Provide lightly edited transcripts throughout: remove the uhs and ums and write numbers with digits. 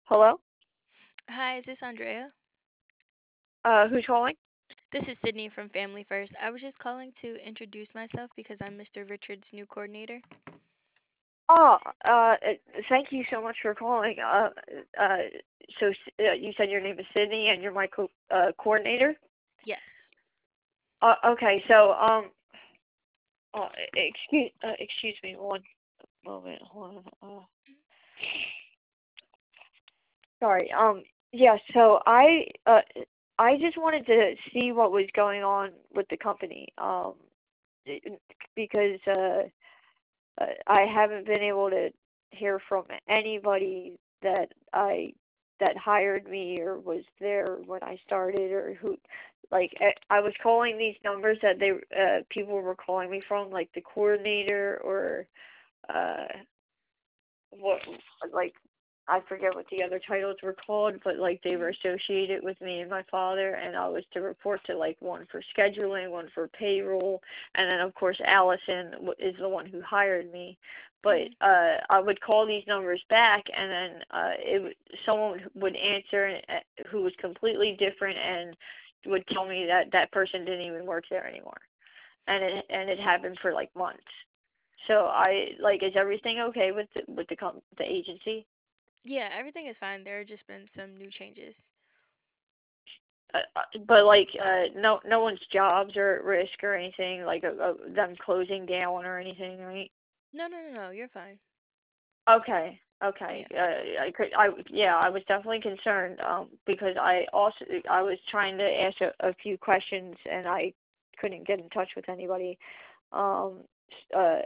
Hello? Hi, is this Andrea? Who's calling? This is Sydney from Family First. I was just calling to introduce myself because I'm Mr. Richard's new coordinator. Oh, thank you so much for calling. Uh, you said your name is Sydney and you're my coordinator? Yes. Okay, so, excuse me one moment. Hold on. Sorry. Yeah, so I just wanted to see what was going on with the company. Because, I haven't been able to hear from anybody that hired me or was there when I started or who like I was calling these numbers that they people were calling me from, like the coordinator or uh what like I forget what the other titles were called, but like they were Mhm. associated with me and my father, and I was to report to like one for scheduling, one for payroll, and then of course Allison is the one who hired me. But Mhm. I would call these numbers back, and then someone would answer who was completely different and would tell me that that person didn't even work there anymore, and it happened for like months. So I like, is everything okay with the agency? Yeah, everything is fine. There have just been some new changes. But like, no one's jobs are at risk or anything, like them closing down or anything, right? No, no, no, no. You're fine. Okay, okay. Yeah. Yeah, I was definitely concerned, because I was trying to ask a few questions and I couldn't get in touch with anybody. Um, uh,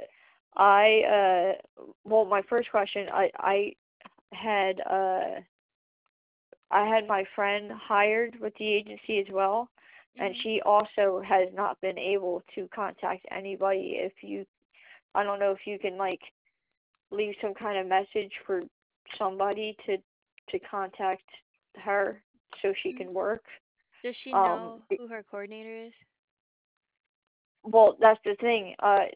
well, my first question, had uh I had my friend hired with the agency as well, and Mhm. she also has not been able to contact anybody. I don't know if you can like leave some kind of message for somebody to contact her so she Mhm. can work. Does she Um, know who her coordinator is? well, that's the thing.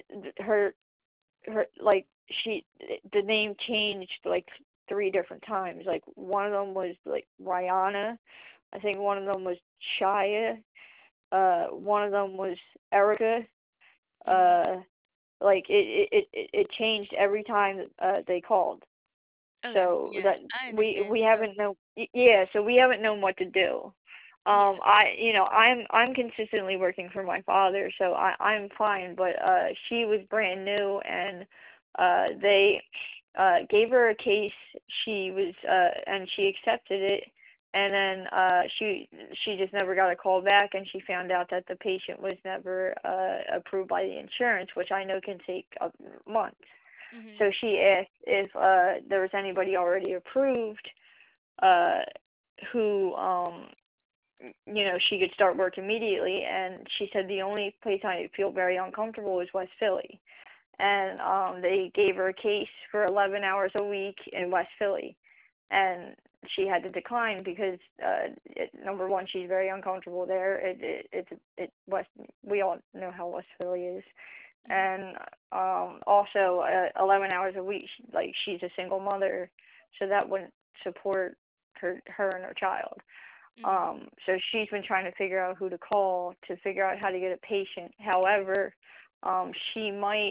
Her like the name changed like three different times. Like one of them was like Rihanna. I think one of them was Shia. One of them was Erica. Mhm. Uh, like it changed every time they called. Okay. So Yeah, that I we understand. So. haven't known. Yeah, so we haven't known what to do. Yeah. I'm consistently working for my father, so I'm fine. But she was brand new, and they gave her a case. She was and she accepted it, and then she just never got a call back, and she found out that the patient was never approved by the insurance, which I know can take months. Mhm. So she asked if there was anybody already approved uh, who she could start work immediately, and she said the only place I feel very uncomfortable is West Philly. And they gave her a case for 11 hours a week in West Philly, and she had to decline because number one, she's very uncomfortable there. West, we all know how West Philly is, Mhm. and also 11 hours a week. Like, she's a single mother, so that wouldn't support her and her child. Mhm. So she's been trying to figure out who to call to figure out how to get a patient. However, she might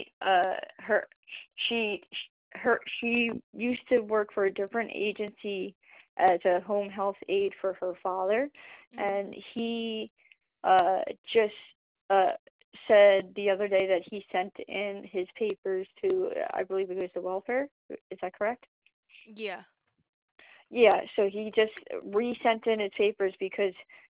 she she used to work for a different agency as a home health aide for her father, Mhm. and he just uh said the other day that he sent in his papers to, I believe it was the welfare. Is that correct? Yeah. Yeah, so he just resent in his papers because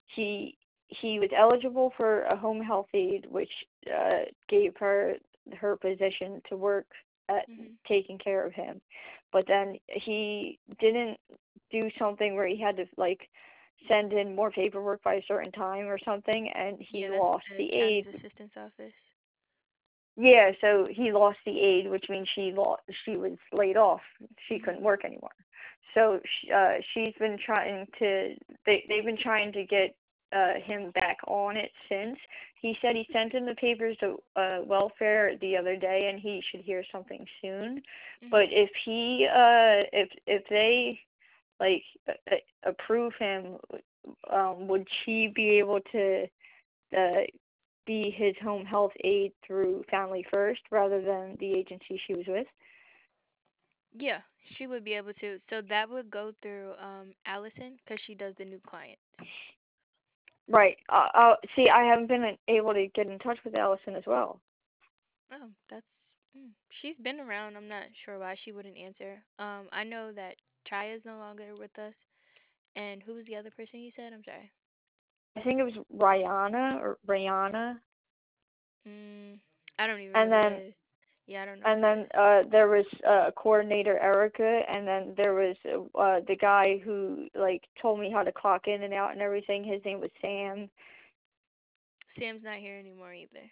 he was eligible for a home health aide, which gave her her position to work at Mhm. taking care of him. But then he didn't do something where he had to like send in more paperwork by a certain time or something, and he Yeah, that's lost the the county's aide. assistant's office. Yeah, so he lost the aide, which means she was laid off. She Mhm. couldn't work anymore. So she's been trying to they've been trying to get him back on it since. He said he sent in the papers to welfare the other day, and he should hear something soon. But Mhm. if he if they like approve him, would she be able to uh, be his home health aide through Family First rather than the agency she was with? Yeah, she would be able to. So that would go through Allison because she does the new clients. Right. See, I haven't been able to get in touch with Allison as well. Oh, that's she's been around. I'm not sure why she wouldn't answer. I know that Chaya's no longer with us, and who was the other person you said? I'm sorry. I think it was Rihanna or Rihanna, Mm, I don't even know and who then that is. Yeah, I don't know who and that then is. there was coordinator Erica, and then there was the guy who like told me how to clock in and out and everything. His name was Sam. Sam's not here anymore either.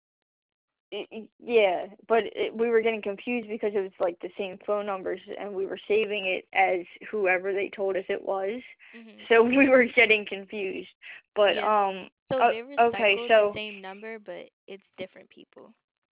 Yeah, but we were getting confused because it was like the same phone numbers, and we were saving it as whoever they told us it was. Mhm. So we were getting confused. But Yes. So they okay, recycled the so same number, but it's different people.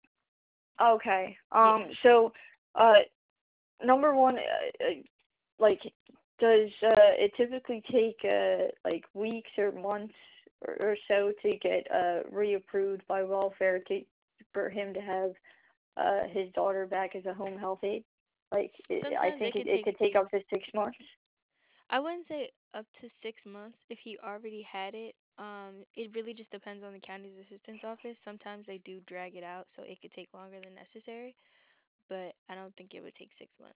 okay, Yeah. so uh, number one, like, does it typically take like weeks or months or so to get reapproved by welfare to for him to have his daughter back as a home health aide? Like, I Sometimes it think could it take could take up to 6 months. I wouldn't say up to 6 months if he already had it. It really just depends on the county's assistance office. Sometimes they do drag it out, so it could take longer than necessary. But I don't think it would take 6 months.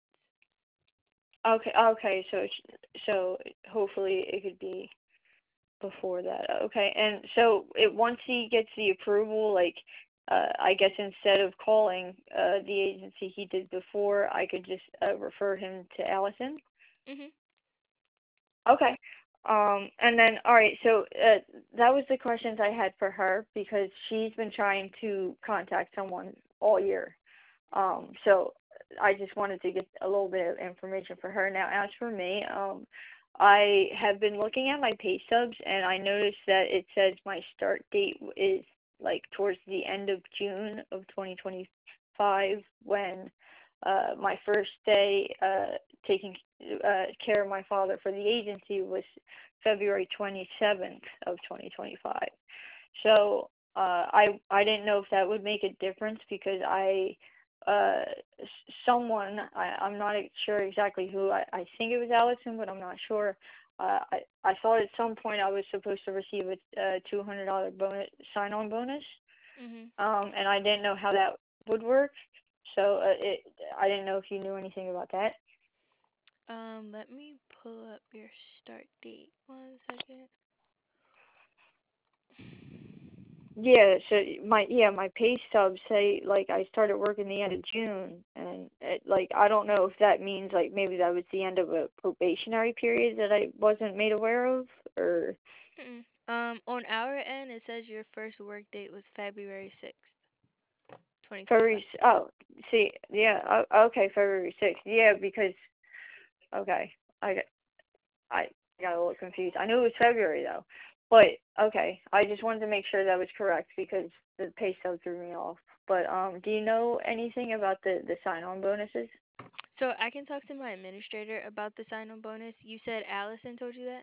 Okay, okay, so so hopefully it could be before that. Okay, and so once he gets the approval, like, I guess instead of calling the agency he did before, I could just refer him to Allison. Mhm. Okay. And then, all right, so that was the questions I had for her because she's been trying to contact someone all year. So I just wanted to get a little bit of information for her. Now, as for me, I have been looking at my pay stubs and I noticed that it says my start date is like towards the end of June of 2025 when my first day taking care of my father for the agency was February 27th of 2025. So I didn't know if that would make a difference because uh I'm not sure exactly who. I think it was Allison, but I'm not sure. I thought at some point I was supposed to receive a $200 bonus sign-on bonus, Mhm. and I didn't know how that would work. So I didn't know if you knew anything about that. Let me pull up your start date. 1 second. Yeah, so my pay stubs say like I started working the end of June, and like I don't know if that means like maybe that was the end of a probationary period that I wasn't made aware of, or Mm-mm. On our end, it says your first work date was February 6th, 2025. Oh, see, yeah, okay, February 6th, yeah, because okay, I I got a little confused. I knew it was February though, but okay, I just wanted to make sure that was correct because the pay stub threw me off. But do you know anything about the sign-on bonuses? So I can talk to my administrator about the sign-on bonus. You said Allison told you that?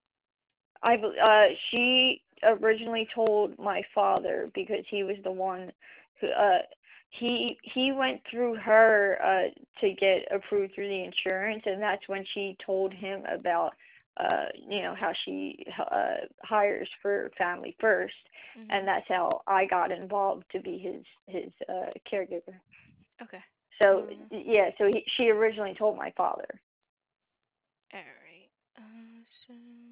She originally told my father because he was the one who he went through her to get approved through the insurance, and that's when she told him about how she hires for Family First, and Mhm. that's how I got involved to be his caregiver. Okay. So Um. yeah, so she originally told my father. All right. So.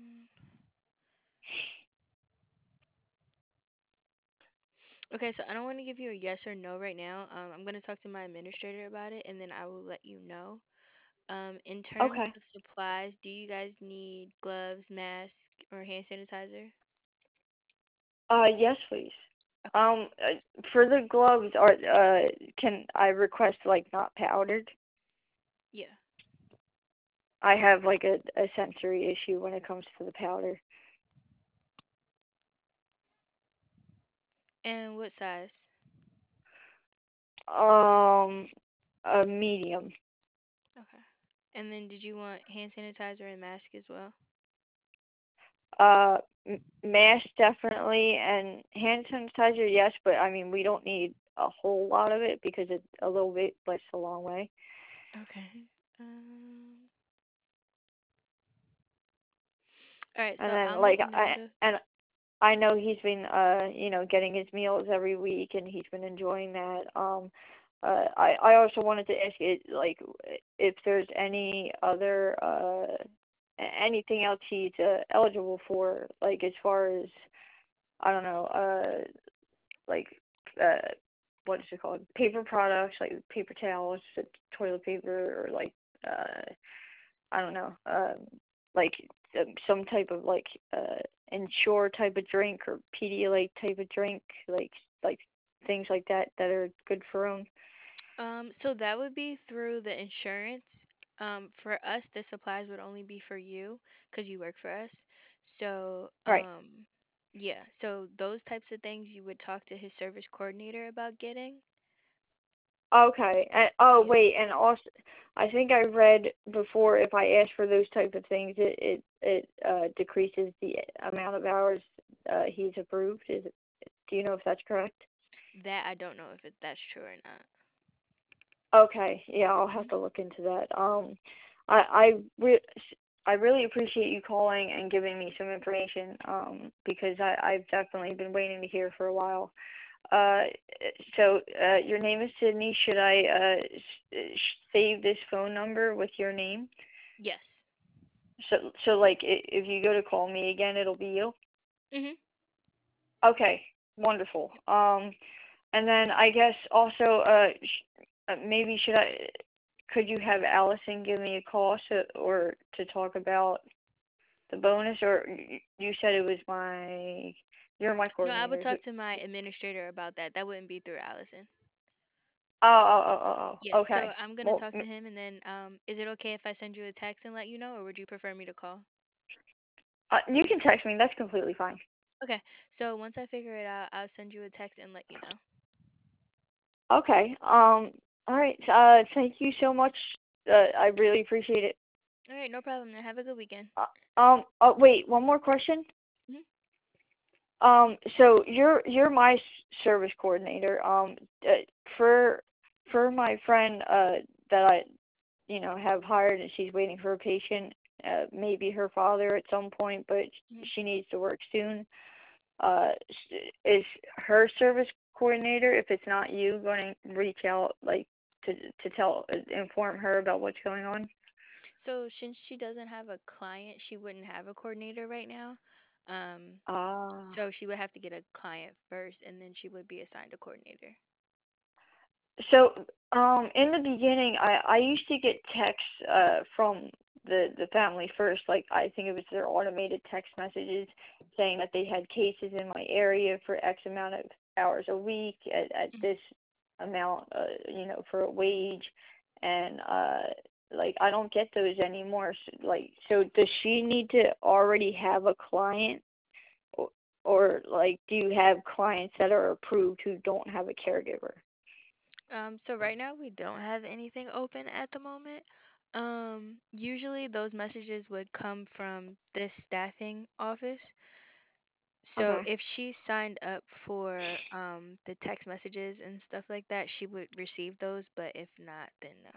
Okay, so I don't want to give you a yes or no right now. I'm gonna talk to my administrator about it, and then I will let you know. In terms Okay. of supplies, do you guys need gloves, mask, or hand sanitizer? Yes, please. Okay. For the gloves, can I request like not powdered? Yeah. I have like a sensory issue when it comes to the powder. And what size? Um, a medium. Okay. And then did you want hand sanitizer and mask as well? Mask definitely, and hand sanitizer, yes, but I mean, we don't need a whole lot of it because it's a little bit, but it's a long way. Okay. Um. All right. And So then I'll like make note of. I know he's been getting his meals every week and he's been enjoying that. I also wanted to ask you like if there's any other anything else he's eligible for, like as far as I don't know, like uh what is it called? Paper products like paper towels, toilet paper, or like uh I don't know, like some type of like Ensure type of drink or Pedialyte type of drink, like things like that that are good for them. So that would be through the insurance. For us, the supplies would only be for you because you work for us. So, Right. yeah. So those types of things you would talk to his service coordinator about getting. Okay. And, oh Yeah. wait, and also, I think I read before if I ask for those type of things, it decreases the amount of hours he's approved. Do you know if that's correct? That I don't know if that's true or not. Okay, yeah, I'll have Mhm. to look into that. I I really appreciate you calling and giving me some information. Because I've definitely been waiting to hear for a while. Uh, your name is Sydney. Should I save this phone number with your name? Yes. So like if you go to call me again, it'll be you. Mhm. Okay, wonderful. And then I guess also, maybe could you have Allison give me a call or to talk about the bonus, or you said it was you're my No, I would coordinator. talk to my administrator about that. That wouldn't be through Allison. Oh, Yes. So okay. I'm gonna Well, talk to him, and then is it okay if I send you a text and let you know, or would you prefer me to call? you can text me. That's completely fine. Okay. So once I figure it out, I'll send you a text and let you know. Okay. All right. Thank you so much. I really appreciate it. All right, no problem. Then have a good weekend. Wait, one more question. Mhm. So you're my service coordinator. For my friend that I have hired and she's waiting for a patient, maybe her father at some point, but Mhm. she needs to work soon. Is her service coordinator, if it's not you, going to reach out like inform her about what's going on? So since she doesn't have a client, she wouldn't have a coordinator right now. Um, Ah. so she would have to get a client first, and then she would be assigned a coordinator. So, in the beginning, I used to get texts from the family first. Like I think it was their automated text messages saying that they had cases in my area for X amount of hours a week at Mhm. this amount, for a wage, and like I don't get those anymore. So does she need to already have a client, or, like do you have clients that are approved who don't have a caregiver? So right now we don't have anything open at the moment. Usually those messages would come from this staffing office. So Okay. if she signed up for the text messages and stuff like that, she would receive those, but if not, then no.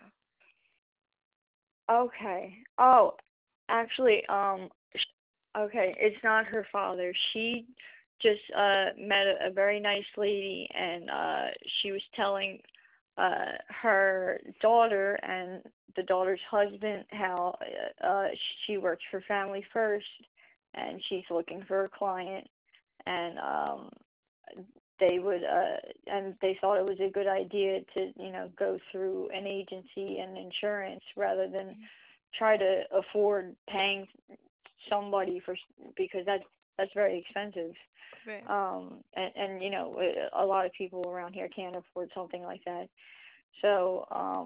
Okay. Oh, actually, okay, it's not her father. She just met a very nice lady, and she was telling her daughter and the daughter's husband how she works for Family First, and she's looking for a client, and they would and they thought it was a good idea to go through an agency and insurance rather than Mhm. try to afford paying somebody because that's very expensive. Right. And a lot of people around here can't afford something like that. So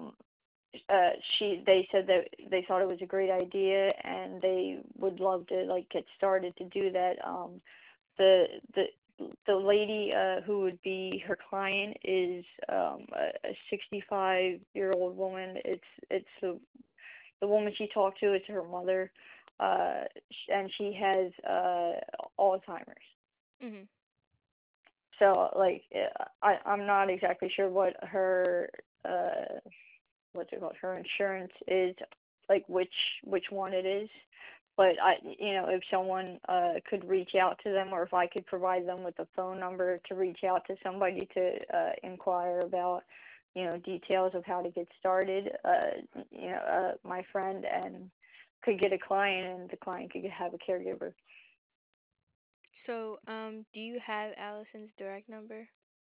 they said that they thought it was a great idea and they would love to like get started to do that. The the the lady who would be her client is a 65-year-old woman. It's the woman she talked to is her mother, and she has Alzheimer's. Mhm. So like I'm not exactly sure what her what's it called, her insurance is, like which one it is. But if someone could reach out to them, or if I could provide them with a phone number to reach out to somebody to inquire about, details of how to get started, my friend and could get a client, and the client could have a caregiver. So, do you have Allison's direct number?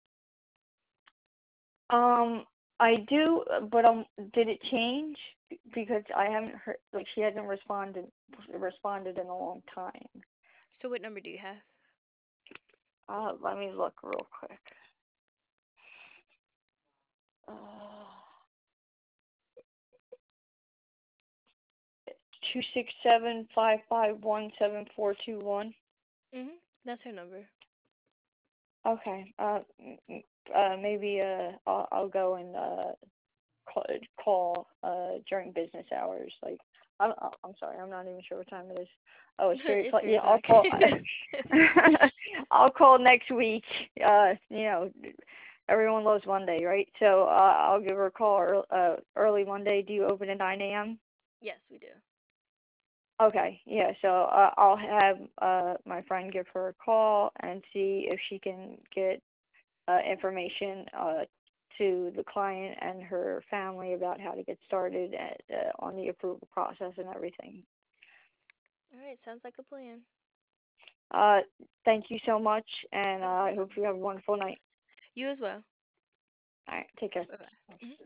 Um, I do, but did it change? Because I haven't heard, like she hasn't responded in a long time. So, what number do you have? Let me look real quick. Uh, 267-551-7421. Mhm. That's her number. Okay. Maybe I'll go and call during business hours. Like I'm sorry, I'm not even sure what time it is. Oh, it's It's 3 Yeah, I'll o'clock. call. I'll call next week. Everyone loves Monday, right? So I'll give her a call early Monday. Do you open at 9 a.m.? Yes, we do. Okay, yeah. So I'll have my friend give her a call and see if she can get information to the client and her family about how to get started on the approval process and everything. All right, sounds like a plan. Uh, Thank you so much, and No I hope problem. you have a wonderful night. You as well. All right, take care. Bye bye.